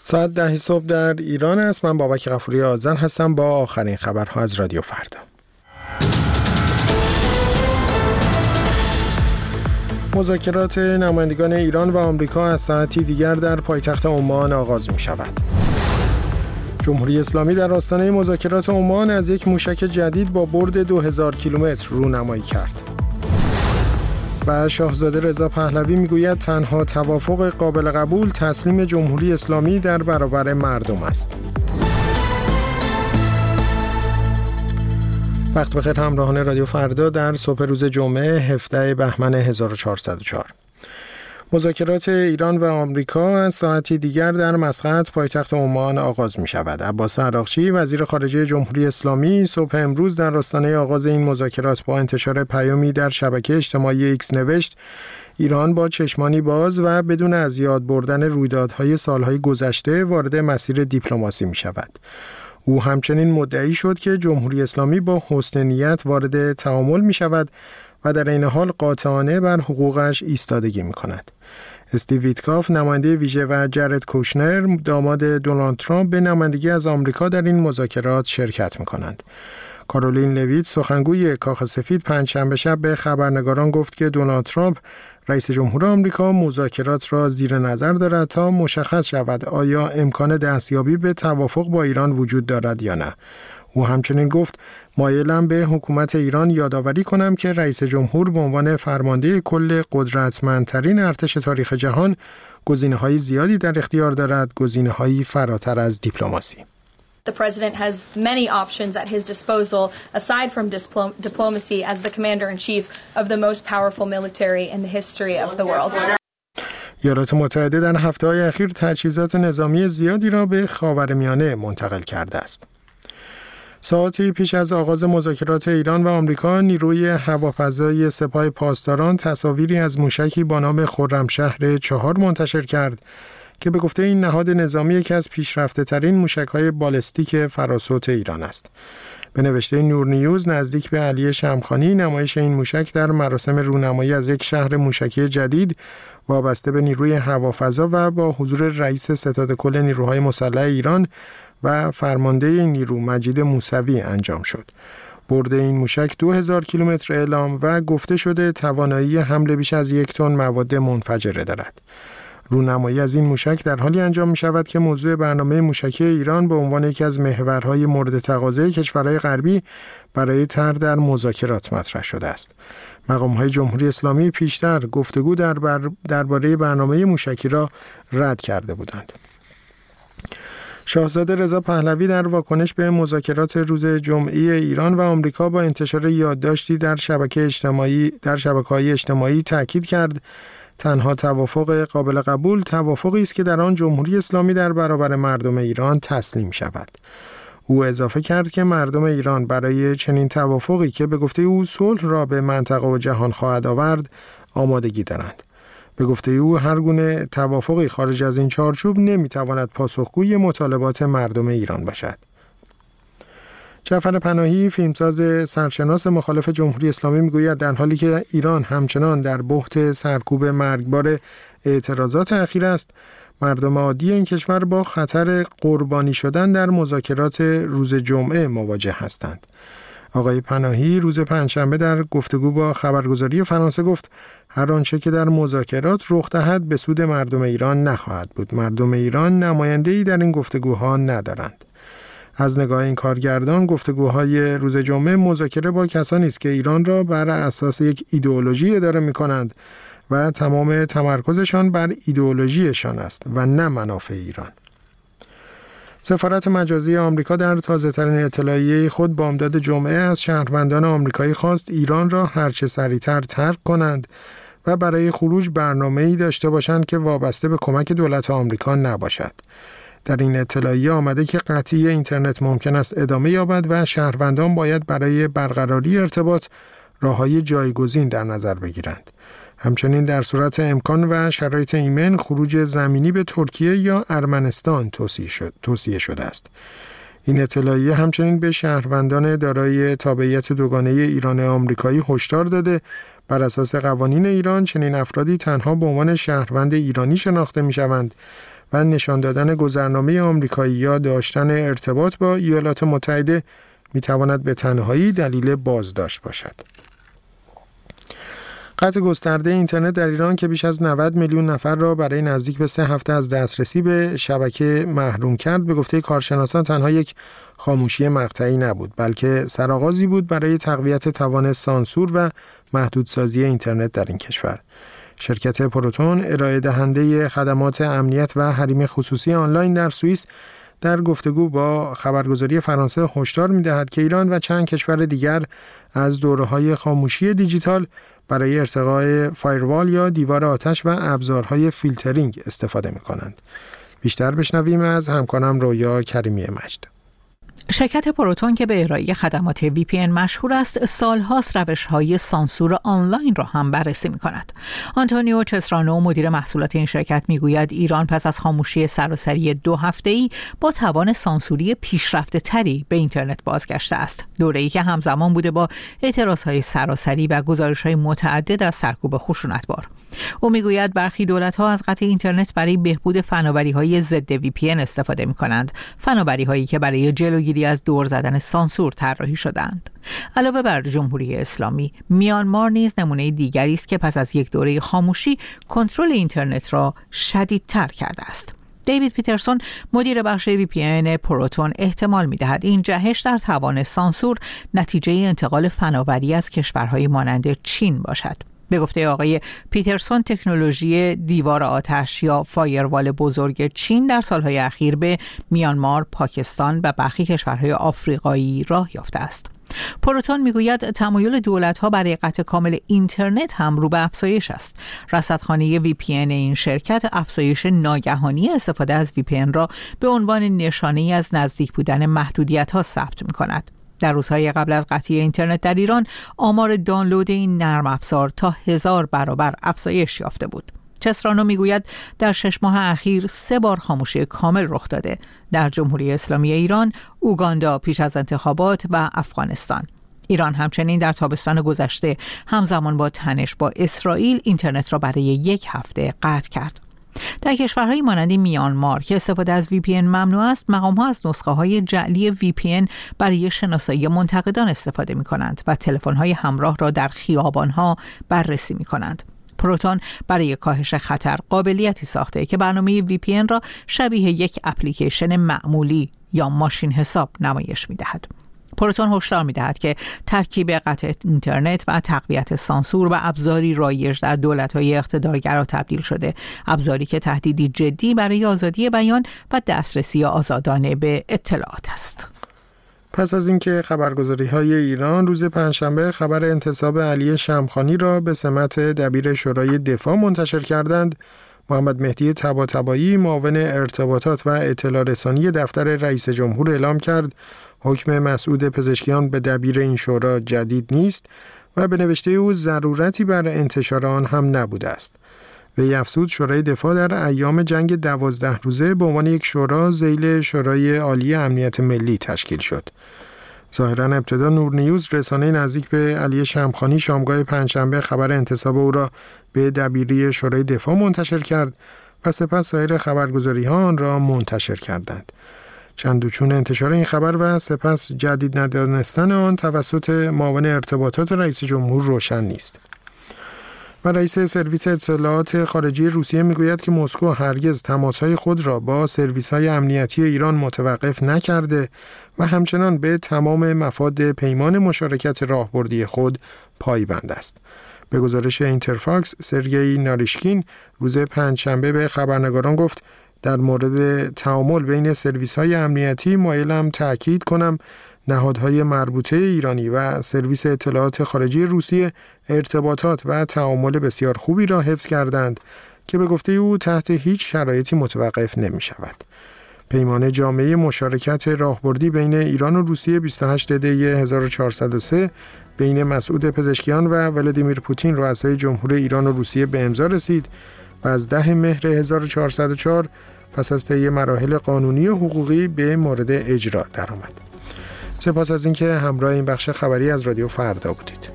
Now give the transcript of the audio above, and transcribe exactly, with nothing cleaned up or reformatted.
ساعت ده صبح در ایران است. من بابک غفوری آذر هستم با آخرین خبرها از رادیو فردا. مذاکرات نمایندگان ایران و آمریکا از ساعتی دیگر در پایتخت عمان آغاز می شود. جمهوری اسلامی در آستانه مذاکرات عمان از یک موشک جدید با برد دو هزار کیلومتر رونمایی کرد. و شاهزاده رضا پهلوی میگوید تنها توافق قابل قبول تسلیم جمهوری اسلامی در برابر مردم است. وقت بخیر همراهان رادیو فردا در صبح روز جمعه هفدهم بهمن هزار و چهارصد و چهار. مذاکرات ایران و آمریکا از ساعتی دیگر در مسقط پایتخت عمان آغاز می شود. عباس عراقچی وزیر خارجه جمهوری اسلامی صبح امروز در آستانه آغاز این مذاکرات با انتشار پیامی در شبکه اجتماعی ایکس نوشت ایران با چشمانی باز و بدون از یاد بردن رویدادهای سالهای گذشته وارد مسیر دیپلماسی می شود. او همچنین مدعی شد که جمهوری اسلامی با حسن نیت وارد تعامل می شود و در این حال قاطعانه بر حقوقش ایستادگی می کند. استیو ویتکاف نماینده ویژه و جرد کوشنر داماد دونالد ترامپ به نمایندگی از آمریکا در این مذاکرات شرکت می کنند. کارولین لویت سخنگوی کاخ سفید پنجشنبه شب به خبرنگاران گفت که دونالد ترامپ رئیس جمهور آمریکا مذاکرات را زیر نظر دارد تا مشخص شود آیا امکان دستیابی به توافق با ایران وجود دارد یا نه. او همچنین گفت مایلم به حکومت ایران یادآوری کنم که رئیس جمهور به عنوان فرمانده کل قدرتمندترین ارتش تاریخ جهان گزینه‌های زیادی در اختیار دارد، گزینه‌هایی فراتر از دیپلماسی. The president has many options at his disposal aside from diplom- diplomacy as the commander-in-chief of the most powerful military in the history of the world. ایالات متحده در هفته‌های اخیر تجهیزات نظامی زیادی را به خاورمیانه منتقل کرده است. ساعتی پیش از آغاز مذاکرات ایران و آمریکا، نیروی هوافضای سپاه پاسداران تصاویری از موشکی با نام خرمشهر چهار منتشر کرد که به گفته این نهاد نظامی یکی از پیشرفته‌ترین موشک‌های بالستیک فراسوت ایران است. به نوشته نور نیوز نزدیک به علی شمخانی نمایش این موشک در مراسم رونمایی از یک شهر موشکی جدید وابسته به نیروی هوافضا و با حضور رئیس ستاد کل نیروهای مسلح ایران و فرمانده این نیرو مجید موسوی انجام شد. برد این موشک دو هزار کیلومتر اعلام و گفته شده توانایی حمل بیش از یک تن مواد منفجره دارد. رونمایی از این موشک در حالی انجام می شود که موضوع برنامه موشکی ایران به عنوان یکی از محورهای مورد تقاضای کشورهای غربی برای طرح در مذاکرات مطرح شده است. مقام‌های جمهوری اسلامی پیشتر گفتگو در بر... درباره برنامه موشکی را رد کرده بودند. شاهزاده رضا پهلوی در واکنش به مذاکرات روز جمعه ایران و آمریکا با انتشار یادداشتی در شبکه اجتماعی در شبکه‌های اجتماعی تاکید کرد تنها توافق قابل قبول توافقی است که در آن جمهوری اسلامی در برابر مردم ایران تسلیم شود. او اضافه کرد که مردم ایران برای چنین توافقی که به گفته او صلح را به منطقه و جهان خواهد آورد آمادگی دارند. به گفته او هر گونه توافقی خارج از این چارچوب نمیتواند پاسخگوی مطالبات مردم ایران باشد. جعفر پناهی فیلمساز سرشناس مخالف جمهوری اسلامی میگوید در حالی که ایران همچنان در بحت سرکوب مرگبار اعتراضات اخیر است، مردم عادی این کشور با خطر قربانی شدن در مذاکرات روز جمعه مواجه هستند. آقای پناهی روز پنجشنبه در گفتگو با خبرگزاری فرانسه گفت هر آنچه که در مذاکرات رخ دهد به سود مردم ایران نخواهد بود. مردم ایران نماینده‌ای در این گفتگوها ندارند. از نگاه این کارگردان گفتگوهای روز جمعه مذاکره با کسانی است که ایران را بر اساس یک ایدئولوژی اداره می‌کنند و تمام تمرکزشان بر ایدئولوژیشان است و نه منافع ایران. سفارت مجازی آمریکا در تازه‌ترین اطلاعیه خود بامداد جمعه از شهروندان آمریکایی خواست ایران را هرچه سریعتر ترک کنند و برای خروج برنامه‌ای داشته باشند که وابسته به کمک دولت آمریکا نباشد. در این اطلاعیه آمده که قطعی اینترنت ممکن است ادامه یابد و شهروندان باید برای برقراری ارتباط راه‌های جایگزین در نظر بگیرند. همچنین در صورت امکان و شرایط ایمن خروج زمینی به ترکیه یا ارمنستان توصیه شد توصیه شده است. این اطلاعیه همچنین به شهروندان دارای تابعیت دوگانه ایران آمریکایی هشدار داده بر اساس قوانین ایران چنین افرادی تنها به عنوان شهروند ایرانی شناخته می‌شوند و نشان دادن گذرنامه آمریکایی یا داشتن ارتباط با ایالات متحده میتواند به تنهایی دلیل بازداشت باشد. قطع گسترده اینترنت در ایران که بیش از نود میلیون نفر را برای نزدیک به سه هفته از دسترسی به شبکه محروم کرد، به گفته کارشناسان تنها یک خاموشی مقطعی نبود، بلکه سرآغازی بود برای تقویت توان سانسور و محدودسازی اینترنت در این کشور. شرکت پروتون، ارائه دهنده خدمات امنیت و حریم خصوصی آنلاین در سوئیس، در گفتگو با خبرگزاری فرانسه هشدار می‌دهد که ایران و چند کشور دیگر از دوره‌های خاموشی دیجیتال برای ارتقاء فایروال یا دیوار آتش و ابزارهای فیلترینگ استفاده می‌کنند. بیشتر بشنویم از همکارم رویا کریمی مجد. شرکت پروتون که به ارائه خدمات وی پی ان مشهور است، سالهاست روش‌های سانسور آنلاین را هم بررسی می‌کند. آنتونیو چسرانو، مدیر محصولات این شرکت، می‌گوید ایران پس از خاموشی سراسری دو هفته‌ای با توان سانسوری پیشرفته‌تری به اینترنت بازگشته است. دوره‌ای که همزمان بوده با اعتراض‌های سراسری و گزارش‌های متعدد از سرکوب خشونتبار. او میگوید برخی دولت‌ها از قطع اینترنت برای بهبود فناوری‌های ضد وی پی ان استفاده می‌کنند، فناوری‌هایی که برای جلوگیری از دور زدن سانسور طراحی شدند. علاوه بر جمهوری اسلامی، میانمار نیز نمونه دیگری است که پس از یک دوره خاموشی کنترل اینترنت را شدیدتر کرده است. دیوید پیترسون، مدیر بخش وی پی ان پروتون، احتمال می‌دهد این جهش در توان سانسور نتیجه انتقال فناوری از کشورهای مانند چین باشد. به گفته آقای پیترسون، تکنولوژی دیوار آتش یا فایروال بزرگ چین در سالهای اخیر به میانمار، پاکستان و برخی کشورهای آفریقایی راه یافته است. پروتون میگوید تمایل دولت‌ها برای قطع کامل اینترنت هم رو به افزایش است. رصدخانه وی پی ان این شرکت افزایش ناگهانی استفاده از وی پی ان را به عنوان نشانه‌ای از نزدیک بودن محدودیت‌ها ثبت می‌کند. در روزهای قبل از قطعی اینترنت در ایران، آمار دانلود این نرم افزار تا هزار برابر افزایش یافته بود. چسرانو میگوید در شش ماه اخیر سه بار خاموشی کامل رخ داده: در جمهوری اسلامی ایران، اوگاندا پیش از انتخابات و افغانستان. ایران همچنین در تابستان گذشته همزمان با تنش با اسرائیل اینترنت را برای یک هفته قطع کرد. در کشورهای مانند میانمار که استفاده از وی پی ان ممنوع است، مقام‌ها از نسخه‌های جعلی وی پی ان برای شناسایی منتقدان استفاده می‌کنند و تلفن‌های همراه را در خیابان‌ها بررسی می‌کنند. پروتون برای کاهش خطر قابلیتی ساخته که برنامه وی پی ان را شبیه یک اپلیکیشن معمولی یا ماشین حساب نمایش می‌دهد. پروتون هشدار می‌دهد که ترکیب قطع اینترنت و تقویت سانسور و ابزاری رایج در دولت‌های اقتدارگرا تبدیل شده، ابزاری که تهدیدی جدی برای آزادی بیان و دسترسی آزادانه به اطلاعات است. پس از اینکه خبرگزاری‌های ایران روز پنجشنبه خبر انتصاب علی شمخانی را به سمت دبیر شورای دفاع منتشر کردند، محمد مهدی طباطبایی، معاون ارتباطات و اطلاع رسانی دفتر رئیس جمهور، اعلام کرد حکم مسعود پزشکیان به دبیر این شورا جدید نیست و به نوشته او ضرورتی بر انتشار آن هم نبوده است. وی افزود شورای دفاع در ایام جنگ دوازده روزه به عنوان یک شورا ذیل شورای عالی امنیت ملی تشکیل شد. ظاهراً ابتدا نور نیوز، رسانه نزدیک به علی شمخانی، شامگاه پنجشنبه خبر انتصاب او را به دبیری شورای دفاع منتشر کرد و سپس سایر خبرگزاری‌ها آن را منتشر کردند. چند و چون انتشار این خبر و سپس جدید ندانستن آن توسط معاون ارتباطات رئیس جمهور روشن نیست. و رئیس سرویس اطلاعات خارجی روسیه میگوید که مسکو هرگز تماس‌های خود را با سرویس‌های امنیتی ایران متوقف نکرده و همچنان به تمام مفاد پیمان مشارکت راهبردی خود پایبند است. به گزارش اینترفاکس، سرگئی ناریشکین روز پنجشنبه به خبرنگاران گفت در مورد تعامل بین سرویس‌های امنیتی مایلم تأکید کنم نهادهای مربوطه ایرانی و سرویس اطلاعات خارجی روسیه ارتباطات و تعامل بسیار خوبی را حفظ کردند که به گفته او تحت هیچ شرایطی متوقف نمی شود. پیمان جامعه مشارکت راهبردی بین ایران و روسیه بیست و هشتم دی هزار و چهارصد و سه بین مسعود پزشکیان و ولادیمیر پوتین رؤسای جمهور ایران و روسیه به امضا رسید و از ده مهر هزار و چهارصد و چهار پس از طی مراحل قانونی و حقوقی به مورد اجرا درآمد. سپاس از اینکه همراه این بخش خبری از رادیو فردا بودید.